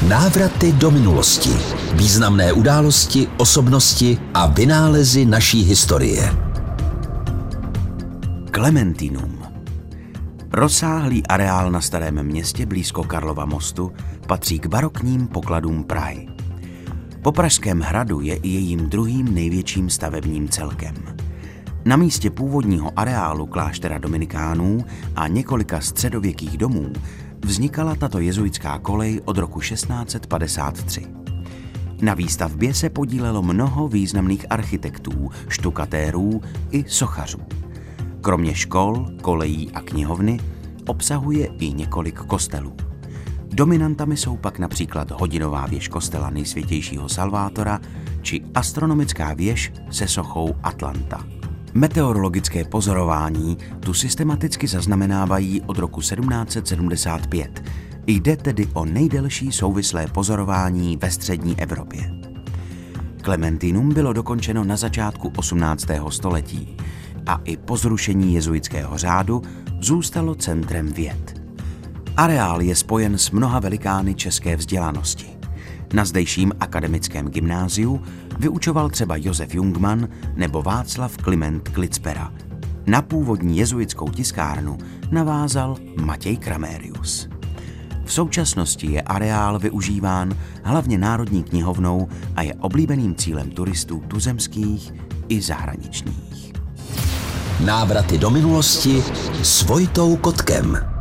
Návraty do minulosti. Významné události, osobnosti a vynálezy naší historie. Klementinum. Rozsáhlý areál na Starém Městě blízko Karlova mostu patří k barokním pokladům Prahy. Po Pražském hradu je i jejím druhým největším stavebním celkem. Na místě původního areálu kláštera dominikánů a několika středověkých domů vznikala tato jezuitská kolej od roku 1653. Na výstavbě se podílelo mnoho významných architektů, štukatérů i sochařů. Kromě škol, kolejí a knihovny obsahuje i několik kostelů. Dominantami jsou pak například hodinová věž kostela Nejsvětějšího Salvátora či astronomická věž se sochou Atlanta. Meteorologické pozorování tu systematicky zaznamenávají od roku 1775. Jde tedy o nejdelší souvislé pozorování ve střední Evropě. Klementinum bylo dokončeno na začátku 18. století a i po zrušení jezuitského řádu zůstalo centrem věd. Areál je spojen s mnoha velikány české vzdělanosti. Na zdejším akademickém gymnáziu vyučoval třeba Josef Jungmann nebo Václav Kliment Klitspera. Na původní jezuitskou tiskárnu navázal Matěj Kramérius. V současnosti je areál využíván hlavně Národní knihovnou a je oblíbeným cílem turistů tuzemských i zahraničních. Návraty do minulosti s Vojtou Kotkem.